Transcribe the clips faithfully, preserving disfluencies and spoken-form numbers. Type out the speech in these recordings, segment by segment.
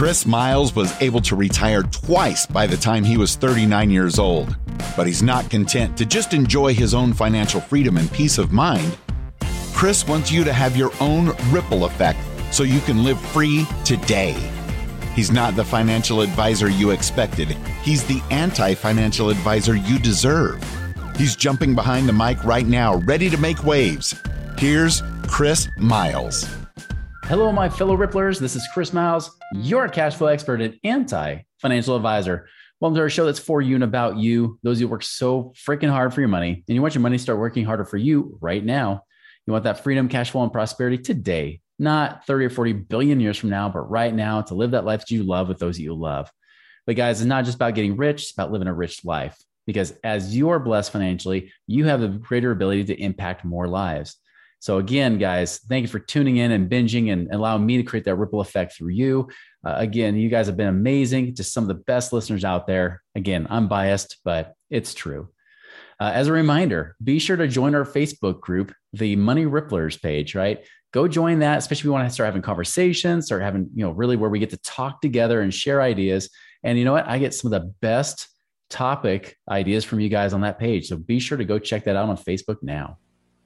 Chris Miles was able to retire twice by the time he was thirty-nine years old, but he's not content to just enjoy his own financial freedom and peace of mind. Chris wants you to have your own ripple effect so you can live free today. He's not the financial advisor you expected. He's the anti-financial advisor you deserve. He's jumping behind the mic right now, ready to make waves. Here's Chris Miles. Hello, my fellow Ripplers. This is Chris Miles, your cash flow expert and anti-financial advisor. Welcome to our show that's for you and about you, those who work so freaking hard for your money, and you want your money to start working harder for you right now. You want that freedom, cash flow, and prosperity today, not thirty or forty billion years from now, but right now to live that life that you love with those that you love. But guys, it's not just about getting rich, it's about living a rich life. Because as you are blessed financially, you have the greater ability to impact more lives. So again, guys, thank you for tuning in and binging and allowing me to create that ripple effect through you. Uh, again, you guys have been amazing, just some of the best listeners out there. Again, I'm biased, but it's true. Uh, as a reminder, be sure to join our Facebook group, the Money Ripplers page, right? Go join that, especially if you want to start having conversations, start having, you know, really where we get to talk together and share ideas. And you know what? I get some of the best topic ideas from you guys on that page. So be sure to go check that out on Facebook now.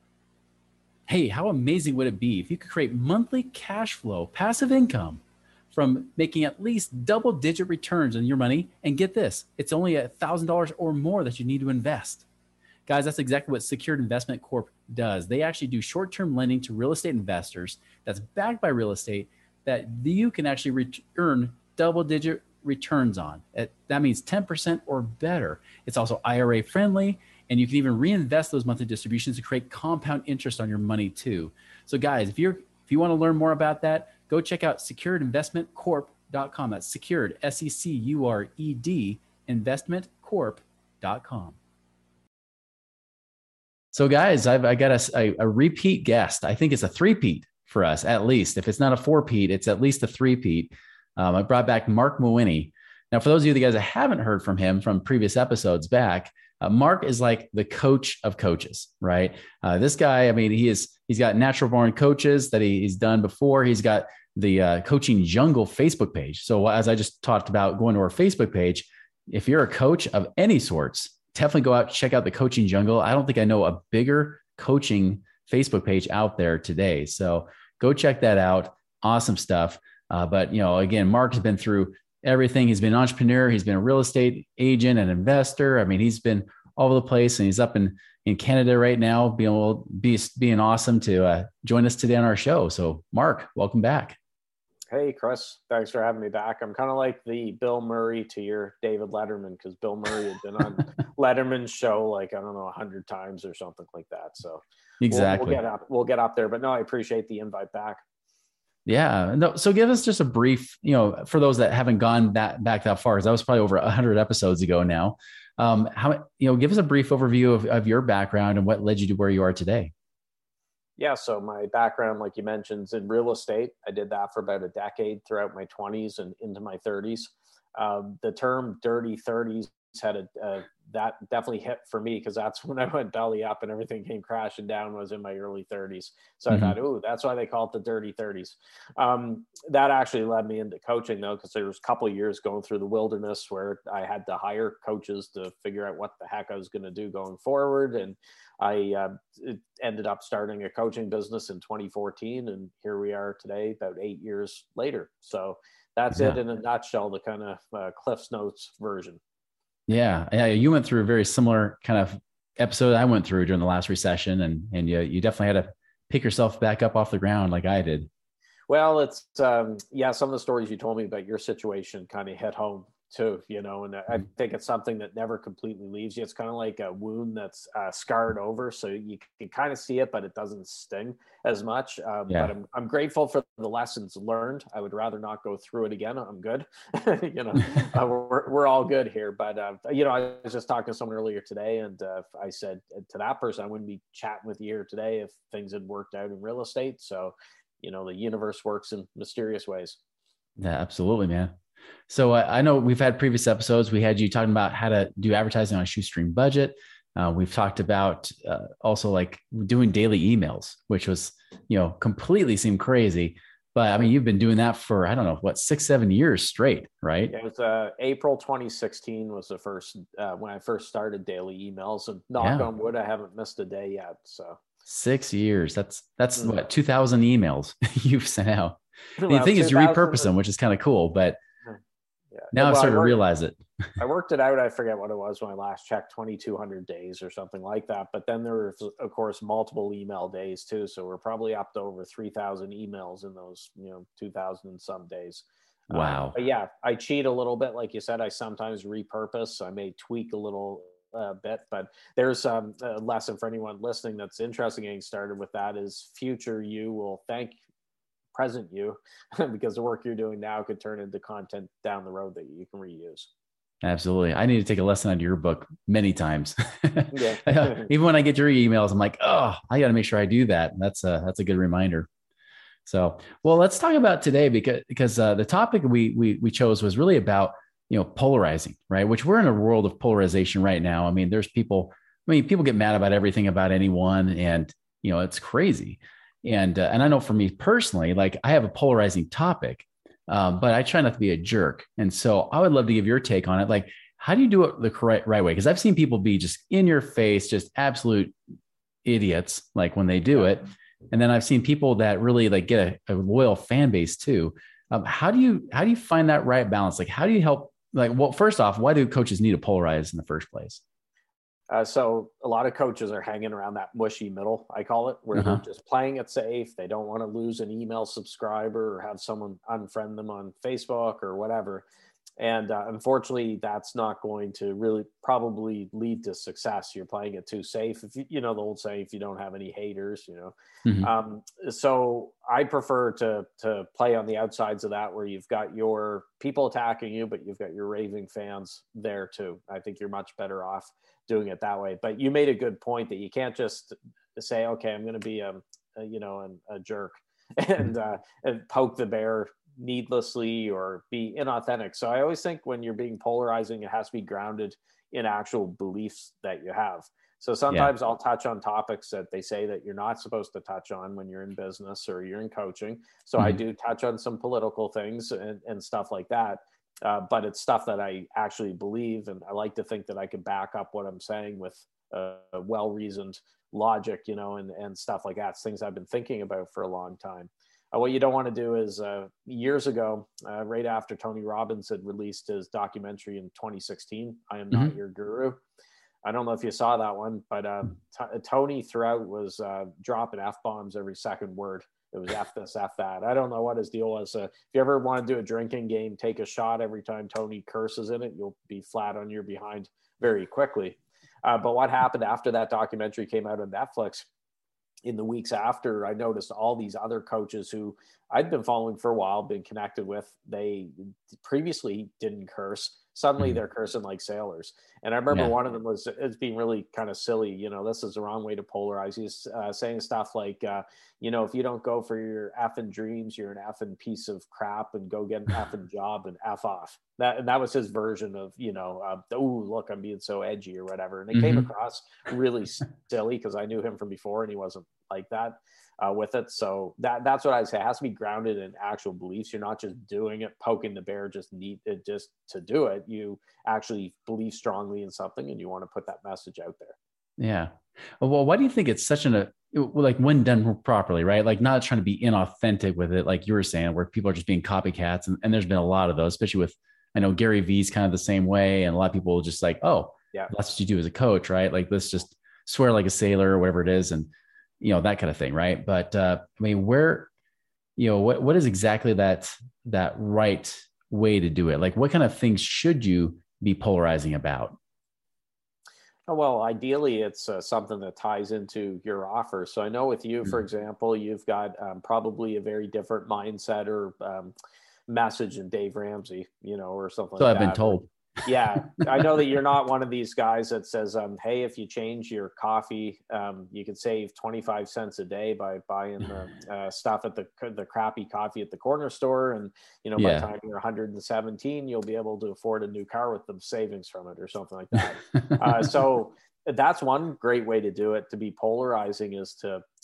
Hey, how amazing would it be if you could create monthly cash flow, passive income from making at least double digit returns on your money? And get this, it's only a thousand dollars or more that you need to invest. Guys, that's exactly what Secured Investment Corp does. They actually do short-term lending to real estate investors that's backed by real estate that you can actually re- earn double-digit returns on. That means ten percent or better. It's also I R A friendly, and you can even reinvest those monthly distributions to create compound interest on your money too. So guys, if you're if you want to learn more about that, go check out secured investment corp dot com. That's secured, S E C U R E D, investment corp dot com. So guys, I've I got a, a, a repeat guest. I think it's a three-peat for us, at least. If it's not a four-peat, it's at least a three-peat. Um, I brought back Mark Mawhinney. Now, for those of you guys that haven't heard from him from previous episodes back, uh, Mark is like the coach of coaches, right? Uh, this guy, I mean, he is, he's got natural born coaches that he, he's done before. He's got the uh, Coaching Jungle Facebook page. So as I just talked about going to our Facebook page, if you're a coach of any sorts, definitely go out, check out the Coaching Jungle. I don't think I know a bigger coaching Facebook page out there today. So go check that out. Awesome stuff. Uh, but, you know, again, Mark has been through everything. He's been an entrepreneur. He's been a real estate agent and investor. I mean, he's been all over the place, and he's up in, in Canada right now, being able, be, being awesome to uh, join us today on our show. So Mark, welcome back. Hey, Chris, thanks for having me back. I'm kind of like the Bill Murray to your David Letterman, because Bill Murray had been on Letterman's show, like, I don't know, a hundred times or something like that. So exactly. We'll, we'll get up, we'll get up there, but no, I appreciate the invite back. Yeah. No, so give us just a brief, you know, for those that haven't gone that back that far, because that was probably over a hundred episodes ago now. Um, how, you know, give us a brief overview of, of your background and what led you to where you are today. Yeah. So my background, like you mentioned, is in real estate. I did that for about a decade throughout my twenties and into my thirties. Um, the term dirty thirties had a, uh, that definitely hit for me, because that's when I went belly up and everything came crashing down, was in my early thirties. So mm-hmm. I thought, oh, that's why they call it the dirty thirties. Um, that actually led me into coaching, though, because there was a couple of years going through the wilderness where I had to hire coaches to figure out what the heck I was going to do going forward. And I uh, ended up starting a coaching business in twenty fourteen. And here we are today, about eight years later. So that's yeah. it in a nutshell, the kind of uh, Cliff's Notes version. Yeah. Yeah. You went through a very similar kind of episode I went through during the last recession, and, and you, you definitely had to pick yourself back up off the ground like I did. Well, it's, um, yeah, some of the stories you told me about your situation kind of hit home too, you know, and I think it's something that never completely leaves you. It's kind of like a wound that's uh, scarred over. So you can kind of see it, but it doesn't sting as much. Um, yeah. But I'm, I'm grateful for the lessons learned. I would rather not go through it again. I'm good. you know, uh, we're, we're all good here. But, uh, you know, I was just talking to someone earlier today, and uh, I said to that person, I wouldn't be chatting with you here today if things had worked out in real estate. So, you know, the universe works in mysterious ways. Yeah, absolutely, man. So uh, I know we've had previous episodes. We had you talking about how to do advertising on a shoestring budget. Uh, we've talked about uh, also like doing daily emails, which was, you know, completely seemed crazy. But I mean, you've been doing that for, I don't know, what, six, seven years straight, right? It was uh, April twenty sixteen was the first, uh, when I first started daily emails, and knock Yeah. on wood, I haven't missed a day yet. So Six years. That's, that's mm. what, two thousand emails you've sent out. Well, The thing is you repurpose them, which is kind of cool, but yeah. now well, I've started worked, to realize it. I worked it out. I forget what it was when I last checked, twenty-two hundred days or something like that. But then there were, of course, multiple email days too. So we're probably up to over three thousand emails in those, you know, two thousand and some days. Wow. Um, but yeah, I cheat a little bit. Like you said, I sometimes repurpose. I may tweak a little uh, bit, but there's um, a lesson for anyone listening that's interested in getting started with that is future you will thank present you because the work you're doing now could turn into content down the road that you can reuse. Absolutely. I need to take a lesson out of your book many times. Yeah. Even when I get your emails, I'm like, oh, I got to make sure I do that. That's a, that's a good reminder. So, well, let's talk about today because, because uh, the topic we, we, we chose was really about, you know, polarizing, right? Which we're in a world of polarization right now. I mean, there's people, I mean, people get mad about everything about anyone and, you know, it's crazy. And, uh, and I know for me personally, like I have a polarizing topic, um, but I try not to be a jerk. And so I would love to give your take on it. Like, how do you do it the correct right way? Because I've seen people be just in your face, just absolute idiots, like when they do it. And then I've seen people that really like get a, a loyal fan base too. Um, how do you, how do you find that right balance? Like, how do you help? Like, well, first off, why do coaches need to polarize in the first place? Uh, so a lot of coaches are hanging around that mushy middle, I call it, where Uh-huh. they're just playing it safe. They don't want to lose an email subscriber or have someone unfriend them on Facebook or whatever. And uh, unfortunately, that's not going to really probably lead to success. You're playing it too safe. If you, you know, the old saying, if you don't have any haters, you know. Mm-hmm. Um, so I prefer to to play on the outsides of that, where you've got your people attacking you, but you've got your raving fans there too. I think you're much better off doing it that way. But you made a good point that you can't just say, okay, I'm going to be a, a you know a, a jerk and uh, and poke the bear needlessly or be inauthentic. So I always think when you're being polarizing, it has to be grounded in actual beliefs that you have. So sometimes yeah. I'll touch on topics that they say that you're not supposed to touch on when you're in business or you're in coaching. So mm-hmm. I do touch on some political things and, and stuff like that. Uh, but it's stuff that I actually believe. And I like to think that I can back up what I'm saying with a, a well-reasoned logic, you know, and, and stuff like that. It's things I've been thinking about for a long time. Uh, what you don't want to do is uh, years ago, uh, right after Tony Robbins had released his documentary in twenty sixteen, I Am Not mm-hmm. Your Guru. I don't know if you saw that one, but uh, t- Tony throughout was uh, dropping F-bombs every second word. It was F this, F that. I don't know what his deal was. Uh, if you ever want to do a drinking game, take a shot every time Tony curses in it, you'll be flat on your behind very quickly. Uh, but what happened after that documentary came out on Netflix, in the weeks after, I noticed all these other coaches who I'd been following for a while, been connected with, they previously didn't curse. Suddenly mm-hmm. they're cursing like sailors. And I remember yeah. one of them was, it's being really kind of silly. You know, this is the wrong way to polarize. He's uh, saying stuff like, uh, you know, if you don't go for your effing dreams, you're an effing piece of crap and go get an effing job and F off. That, and that was his version of, you know, uh, oh, look, I'm being so edgy or whatever. And it mm-hmm. came across really silly because I knew him from before and he wasn't like that. Uh, with it. So that that's what I say. It has to be grounded in actual beliefs. You're not just doing it, poking the bear, just need it just to do it. You actually believe strongly in something and you want to put that message out there. Yeah. Well, why do you think it's such an, a, like when done properly, right? Like not trying to be inauthentic with it, like you were saying, where people are just being copycats. And, and there's been a lot of those, especially with, I know Gary Vee's kind of the same way. And a lot of people just like, oh, yeah, that's what you do as a coach, right? Like let's just swear like a sailor or whatever it is. And, you know, that kind of thing. Right. But, uh, I mean, where, you know, what, what is exactly that, that right way to do it? Like what kind of things should you be polarizing about? Oh, well, ideally it's uh, something that ties into your offer. So I know with you, mm-hmm. for example, you've got um, probably a very different mindset or um, message than Dave Ramsey, you know, or something so like I've that. been told. Yeah, I know that you're not one of these guys that says, um, hey, if you change your coffee, um, you can save twenty-five cents a day by buying the uh, stuff at the the crappy coffee at the corner store. And, you know, yeah. by the time you're one hundred seventeen, you'll be able to afford a new car with the savings from it or something like that. uh, so that's one great way to do it. To be polarizing is to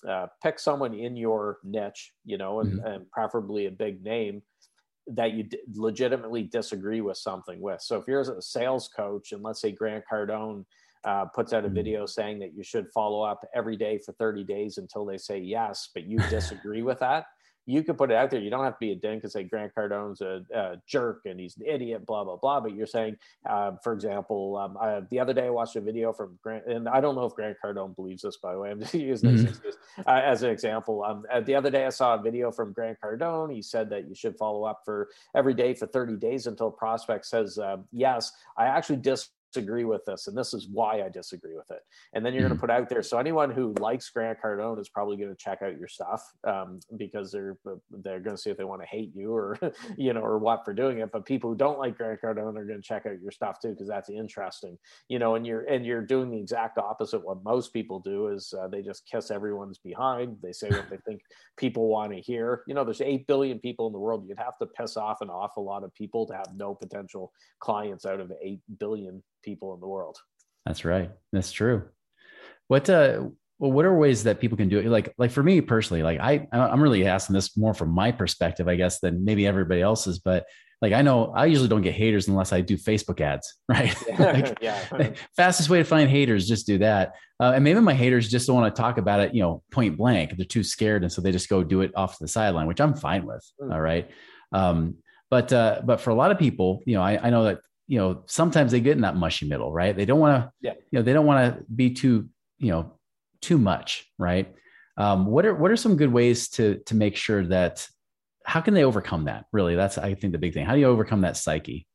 uh, pick someone in your niche, you know, and, Mm-hmm. and preferably a big name that you d- legitimately disagree with something with. So if you're a sales coach and let's say Grant Cardone uh, puts out a video saying that you should follow up every day for thirty days until they say yes, but you disagree with that, you could put it out there. You don't have to be a dink and say Grant Cardone's a, a jerk and he's an idiot, blah, blah, blah. But you're saying, uh, for example, um, I, the other day I watched a video from Grant, and I don't know if Grant Cardone believes this, by the way. I'm just using Mm-hmm. this as, uh, as an example. Um, uh, the other day I saw a video from Grant Cardone. He said that you should follow up for every day for thirty days until a prospect says uh, yes. I actually dis disagree with this, and this is why I disagree with it. And then you're mm-hmm. going to put out there. So anyone who likes Grant Cardone is probably going to check out your stuff um, because they're they're going to see if they want to hate you or you know or what for doing it. But people who don't like Grant Cardone are going to check out your stuff too because that's interesting. You know, and you're and you're doing the exact opposite. What most people do is uh, they just kiss everyone's behind. They say what they think people want to hear. You know, there's eight billion people in the world. You'd have to piss off an awful lot of people to have no potential clients out of eight billion people in the world. That's right. That's true. What uh well, what are ways that people can do it? Like, like for me personally, like I, I'm really asking this more from my perspective, I guess, than maybe everybody else's. But like, I know I usually don't get haters unless I do Facebook ads, right? Yeah. like, yeah. Fastest way to find haters, just do that. Uh, and maybe my haters just don't want to talk about it, you know, point blank. They're too scared, and so they just go do it off to the sideline, which I'm fine with. Mm. All right. Um, but uh, but for a lot of people, you know, I, I know that. You know, sometimes they get in that mushy middle, right? They don't want to, yeah. you know, they don't want to be too, you know, too much, right? Um, what are what are some good ways to to make sure that? How can they overcome that? Really, that's I think the big thing. How do you overcome that psyche?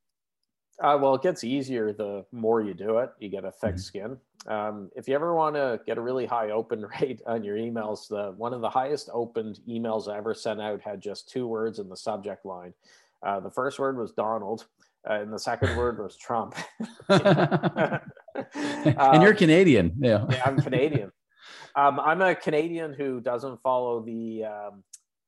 Uh, well, it gets easier the more you do it. You get a thick mm-hmm. skin. Um, if you ever want to get a really high open rate on your emails, the one of the highest opened emails I ever sent out had just two words in the subject line. Uh, the first word was Donald. Uh, and the second word was Trump. um, and you're Canadian. Yeah, yeah I'm Canadian. Um, I'm a Canadian who doesn't follow the um,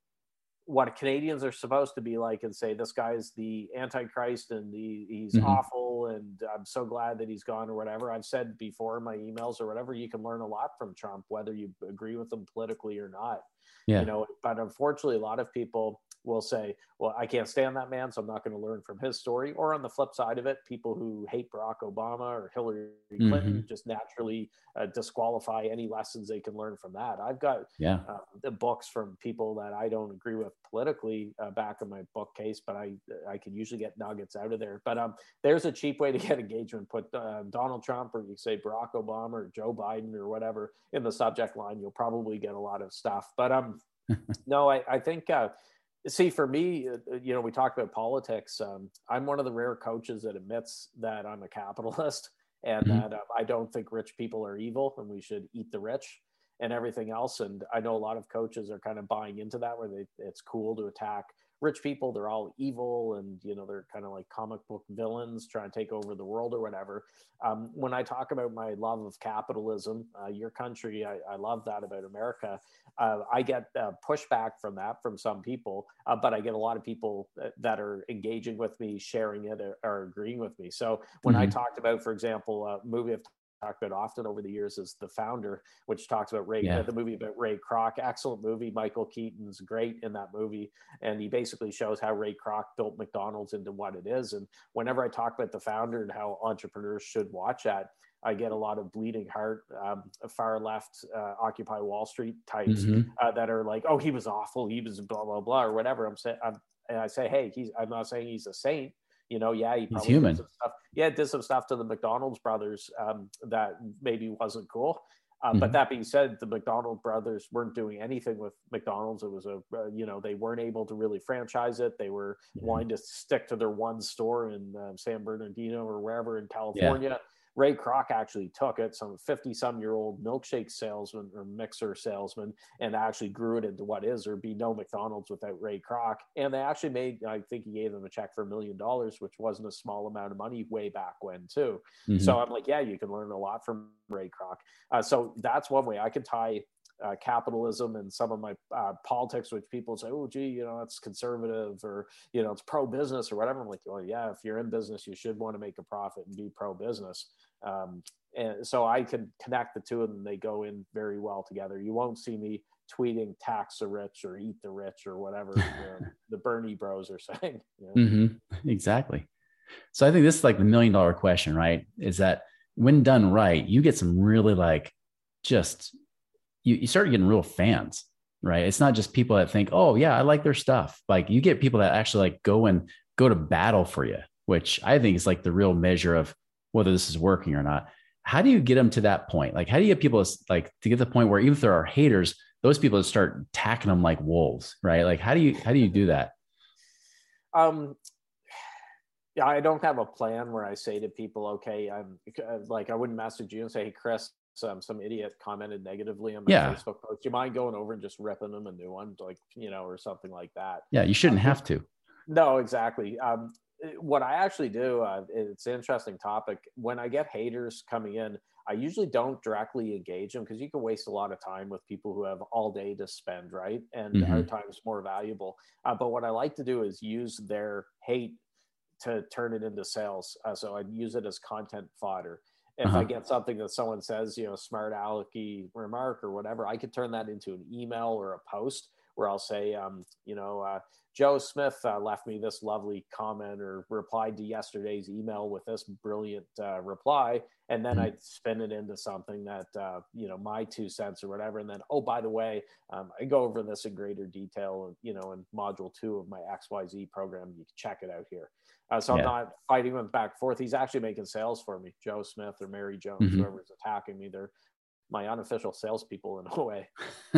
what Canadians are supposed to be like and say, this guy's the Antichrist and the, he's mm-hmm. awful and I'm so glad that he's gone or whatever. I've said before in my emails or whatever, you can learn a lot from Trump, whether you agree with him politically or not. Yeah. You know, but unfortunately, a lot of people will say, well, I can't stand that man, so I'm not going to learn from his story. Or on the flip side of it, people who hate Barack Obama or Hillary Clinton mm-hmm. just naturally uh, disqualify any lessons they can learn from that. I've got yeah. uh, the books from people that I don't agree with politically uh, back in my bookcase, but I I can usually get nuggets out of there. But um, there's a cheap way to get engagement. Put uh, Donald Trump or you say Barack Obama or Joe Biden or whatever in the subject line. You'll probably get a lot of stuff. But um, no, I, I think uh, see for me, uh, you know, we talk about politics. Um, I'm one of the rare coaches that admits that I'm a capitalist and mm-hmm. that uh, I don't think rich people are evil and we should eat the rich and everything else. And I know a lot of coaches are kind of buying into that where they, it's cool to attack rich people. They're all evil and, you know, they're kind of like comic book villains trying to take over the world or whatever. Um, when I talk about my love of capitalism, uh, your country, I, I love that about America. Uh, I get uh, pushback from that from some people, uh, but I get a lot of people that are engaging with me, sharing it or, or agreeing with me. So when mm-hmm. I talked about, for example, a movie I've talked about often over the years is The Founder, which talks about Ray, yeah. uh, the movie about Ray Kroc. Excellent movie. Michael Keaton's great in that movie. And he basically shows how Ray Kroc built McDonald's into what it is. And whenever I talk about The Founder and how entrepreneurs should watch that, I get a lot of bleeding heart, um, far left, uh, Occupy Wall Street types mm-hmm. uh, that are like, oh, he was awful. He was blah, blah, blah, or whatever. I'm saying, I'm, and I say, hey, he's, I'm not saying he's a saint. You know, yeah, he probably he's human. Did some stuff. Yeah, did some stuff to the McDonald's brothers um, that maybe wasn't cool. Uh, mm-hmm. But that being said, the McDonald brothers weren't doing anything with McDonald's. It was a, uh, you know, they weren't able to really franchise it. They were yeah. wanting to stick to their one store in uh, San Bernardino or wherever in California. Yeah. Ray Kroc actually took it, some fifty-some-year-old milkshake salesman or mixer salesman, and actually grew it into what is. There'd be no McDonald's without Ray Kroc. And they actually made, I think he gave them a check for a million dollars, which wasn't a small amount of money way back when, too. Mm-hmm. So I'm like, yeah, you can learn a lot from Ray Kroc. Uh, so that's one way I could tie Uh, capitalism and some of my uh, politics, which people say, oh, gee, you know, it's conservative or, you know, it's pro-business or whatever. I'm like, well, yeah, if you're in business, you should want to make a profit and be pro-business. Um, and so I can connect the two of them. They go in very well together. You won't see me tweeting tax the rich or eat the rich or whatever you know, the Bernie bros are saying. You know? Mm-hmm. Exactly. So I think this is like the million dollar question, right? Is that when done right, you get some really like just you, you start getting real fans, right? It's not just people that think, oh yeah, I like their stuff. Like you get people that actually like go and go to battle for you, which I think is like the real measure of whether this is working or not. How do you get them to that point? Like, how do you get people to, like to get to the point where even if there are haters, those people start attacking them like wolves, right? Like, how do you, how do you do that? Um, yeah, I don't have a plan where I say to people, okay, I'm like, I wouldn't message you and say, hey, Chris, um, some idiot commented negatively on my Yeah. Facebook post. Do you mind going over and just ripping them a new one, like, you know, or something like that? Yeah. You shouldn't um, have to. No, exactly. Um, what I actually do, uh, it's an interesting topic. When I get haters coming in, I usually don't directly engage them because you can waste a lot of time with people who have all day to spend, right? And Mm-hmm. our time is more valuable. Uh, but what I like to do is use their hate to turn it into sales. Uh, so I'd use it as content fodder. If Uh-huh. I get something that someone says, you know, smart alecky remark or whatever, I could turn that into an email or a post where I'll say, um, you know, uh, Joe Smith uh, left me this lovely comment or replied to yesterday's email with this brilliant uh, reply. And then mm-hmm. I spin it into something that, uh, you know, my two cents or whatever. And then, oh, by the way, um, I go over this in greater detail, you know, in module two of my X Y Z program. You can check it out here. Uh, so yeah. I'm not fighting him back and forth. He's actually making sales for me. Joe Smith or Mary Jones, mm-hmm. whoever's attacking me, they're my unofficial salespeople in a way.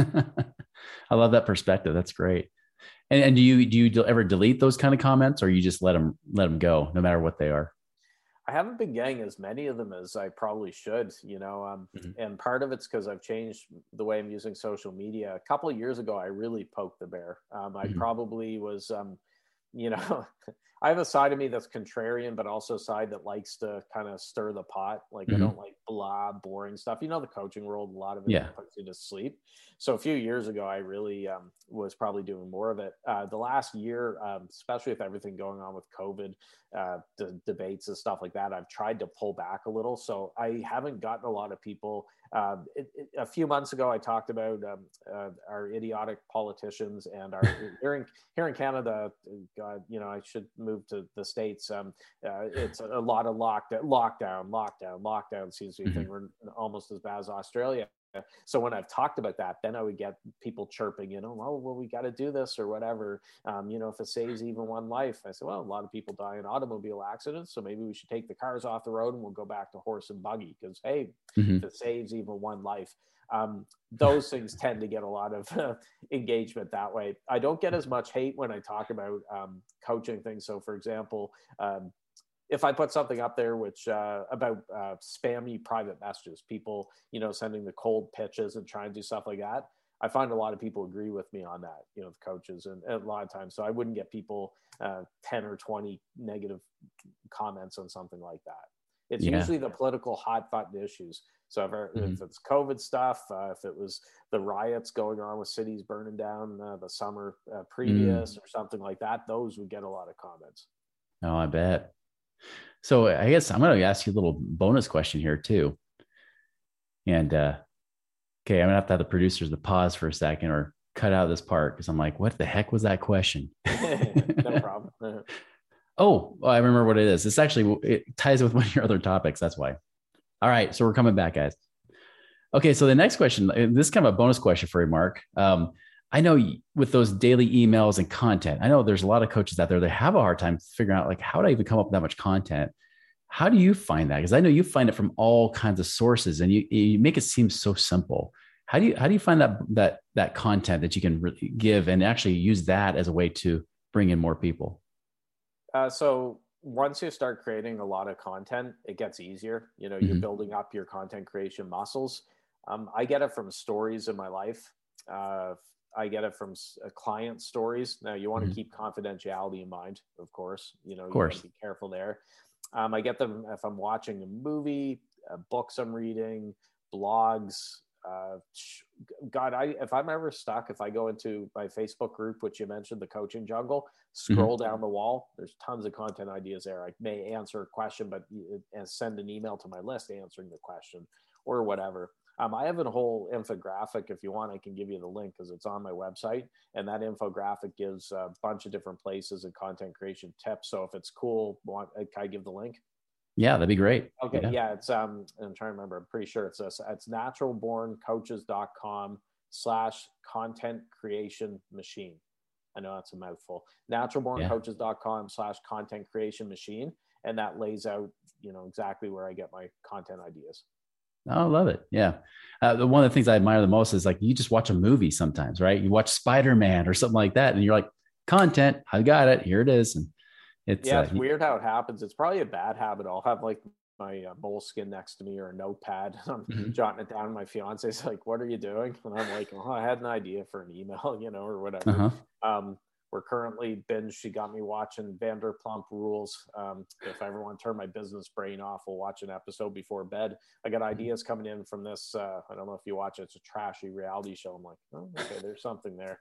I love that perspective. That's great. And, and do you do you ever delete those kind of comments, or you just let them let them go, no matter what they are? I haven't been getting as many of them as I probably should, you know, um, mm-hmm. and part of it's because I've changed the way I'm using social media. A couple of years ago, I really poked the bear. Um, I mm-hmm. probably was, um, you know, I have a side of me that's contrarian, but also a side that likes to kind of stir the pot. Like mm-hmm. I don't like blah, boring stuff. You know, the coaching world, a lot of it yeah. puts you to sleep. So a few years ago, I really um, was probably doing more of it. Uh, the last year, um, especially with everything going on with COVID, uh, the debates and stuff like that, I've tried to pull back a little. So I haven't gotten a lot of people. Uh, it, it, a few months ago, I talked about um, uh, our idiotic politicians and our here in here in Canada. God, you know, I should move to the States. Um, uh, it's a, a lot of lockdown, lockdown, lockdown, lockdown. Seems to be a thing. We're almost as bad as Australia. So when I've talked about that, then I would get people chirping, you know, well, well, we got to do this or whatever. Um, you know, if it saves even one life, I said, well, a lot of people die in automobile accidents, so maybe we should take the cars off the road and we'll go back to horse and buggy because, hey, mm-hmm. if it saves even one life. Um, those things tend to get a lot of uh, engagement that way. I don't get as much hate when I talk about um, coaching things. So, for example, um, if I put something up there, which uh, about uh, spammy private messages, people, you know, sending the cold pitches and trying to do stuff like that, I find a lot of people agree with me on that, you know, the coaches and, and a lot of times. So I wouldn't get people uh, ten or twenty negative comments on something like that. It's yeah. usually the political hot button issues. So if, mm-hmm. if it's COVID stuff, uh, if it was the riots going on with cities burning down uh, the summer uh, previous mm. or something like that, those would get a lot of comments. Oh, I bet. So I guess I'm going to ask you a little bonus question here too. And, uh, okay, I'm gonna have to have the producers to pause for a second or cut out this part. Cause I'm like, what the heck was that question? No problem. oh, well, I remember what it is. It's actually, it ties with one of your other topics. That's why. All right. So we're coming back, guys. Okay. So the next question, this is kind of a bonus question for you, Mark. Um, I know with those daily emails and content, I know there's a lot of coaches out there that have a hard time figuring out like, how do I even come up with that much content? How do you find that? Because I know you find it from all kinds of sources and you, you make it seem so simple. How do you, how do you find that, that, that content that you can really give and actually use that as a way to bring in more people? Uh, so once you start creating a lot of content, it gets easier. You know, mm-hmm. you're building up your content creation muscles. Um, I get it from stories in my life. Uh, I get it from uh, client stories. Now you want to mm-hmm. keep confidentiality in mind, of course, you know, of course. You gotta be careful there. Um, I get them if I'm watching a movie, uh, books I'm reading, blogs, Uh, God, I if I'm ever stuck, if I go into my Facebook group, which you mentioned, the Coaching Jungle, scroll mm-hmm. down the wall, there's tons of content ideas there. I may answer a question, but and send an email to my list answering the question or whatever. Um, I have a whole infographic. If you want, I can give you the link because it's on my website. And that infographic gives a bunch of different places and content creation tips. So if it's cool, want, can I give the link? Yeah, that'd be great. Okay. Yeah. yeah it's, um, I'm trying to remember. I'm pretty sure it's this. It's naturalborncoaches.com slash content creation machine. I know that's a mouthful. naturalborncoaches.com slash content creation machine. And that lays out, you know, exactly where I get my content ideas. Oh, I love it. Yeah. Uh, the, one of the things I admire the most is like, you just watch a movie sometimes, right? You watch Spider-Man or something like that. And you're like, content, I got it. Here it is. And it's, yeah, uh, it's weird how it happens. It's probably a bad habit. I'll have like my uh, moleskin next to me or a notepad. I'm mm-hmm. jotting it down. My fiance's like, what are you doing? And I'm like, oh, I had an idea for an email, you know, or whatever. Uh-huh. Um, We're currently binge. She got me watching Vanderpump Rules. Um, if I ever want to turn my business brain off, we'll watch an episode before bed. I got ideas coming in from this. Uh, I don't know if you watch it. It's a trashy reality show. I'm like, oh, okay, there's something there.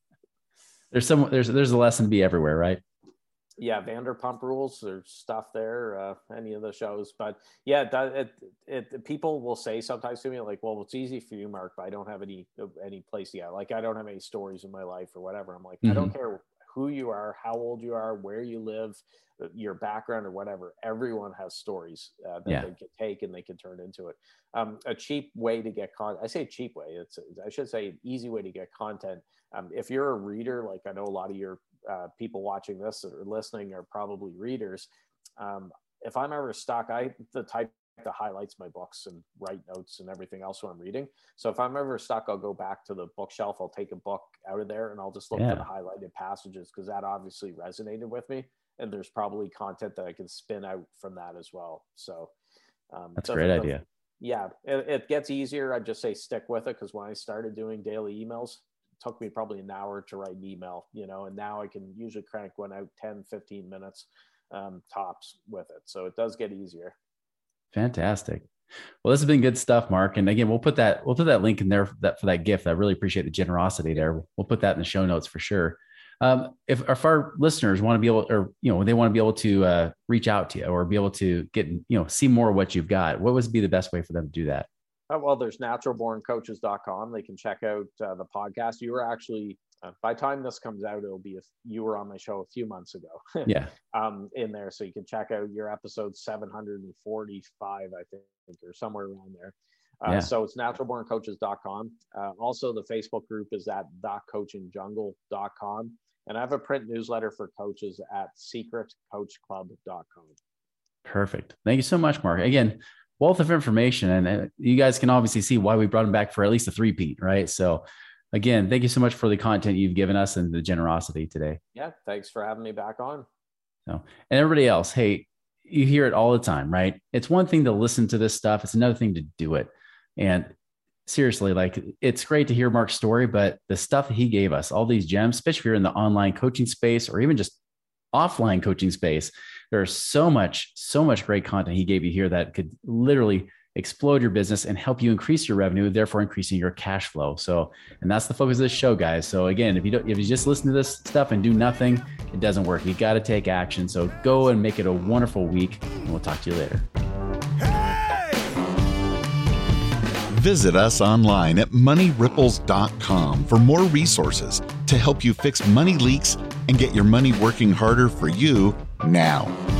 there's some. There's there's a lesson to be everywhere, right? Yeah, Vanderpump Rules. There's stuff there. Uh, any of the shows, but yeah, it, it, it people will say sometimes to me like, well, it's easy for you, Mark, but I don't have any any place yet. Like I don't have any stories in my life or whatever. I'm like, mm-hmm. I don't care who you are, how old you are, where you live, your background or whatever. Everyone has stories uh, that yeah. they can take and they can turn into it. Um, a cheap way to get content. I say cheap way. It's I should say an easy way to get content. Um, if you're a reader, like I know a lot of your uh, people watching this or listening are probably readers. Um, if I'm ever stuck, I the type that highlights my books and write notes and everything else when I'm reading. So if I'm ever stuck, I'll go back to the bookshelf. I'll take a book out of there and I'll just look yeah. for the highlighted passages because that obviously resonated with me. And there's probably content that I can spin out from that as well. So um, that's a great idea. Yeah, it, it gets easier. I'd just say stick with it because when I started doing daily emails, it took me probably an hour to write an email, you know, and now I can usually crank one out ten, fifteen minutes um, tops with it. So it does get easier. Fantastic. Well, this has been good stuff, Mark. And again, we'll put that, we'll put that link in there for that, for that gift. I really appreciate the generosity there. We'll put that in the show notes for sure. Um, if, if our listeners want to be able, or, you know, they want to be able to uh, reach out to you or be able to get, you know, see more of what you've got, what would be the best way for them to do that? Oh, well, there's natural born coaches dot com. They can check out uh, the podcast. You were actually, uh, by the time this comes out, it'll be, if you were on my show a few months ago. yeah. Um, in there. So you can check out your episode seven hundred forty-five, I think, or somewhere around there. Uh, yeah. So it's natural born coaches dot com. Uh, also, the Facebook group is at the coaching jungle dot com. And I have a print newsletter for coaches at secret coach club dot com. Perfect. Thank you so much, Mark. Again, wealth of information. And uh, you guys can obviously see why we brought him back for at least a three-peat, right? So again, thank you so much for the content you've given us and the generosity today. Yeah. Thanks for having me back on. So, and everybody else, hey, you hear it all the time, right? It's one thing to listen to this stuff. It's another thing to do it. And seriously, like it's great to hear Mark's story, but the stuff that he gave us, all these gems, especially if you're in the online coaching space or even just offline coaching space, there's so much, so much great content he gave you here that could literally explode your business and help you increase your revenue, therefore increasing your cash flow. So, and that's the focus of this show, guys. So again, if you don't, if you just listen to this stuff and do nothing, it doesn't work. You got to take action. So go and make it a wonderful week, and we'll talk to you later. Visit us online at money ripples dot com for more resources to help you fix money leaks and get your money working harder for you now.